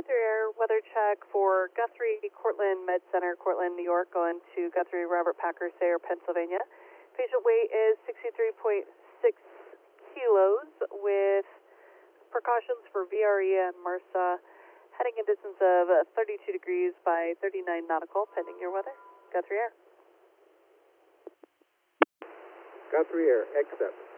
Guthrie Air weather check for Guthrie Cortland Med Center, Cortland, New York, going to Guthrie Robert Packer Sayre, Pennsylvania. Patient weight is 63.6 kilos with precautions for VRE and MRSA. Heading a distance of 32 degrees by 39 nautical, pending your weather. Guthrie Air. Guthrie Air, accept.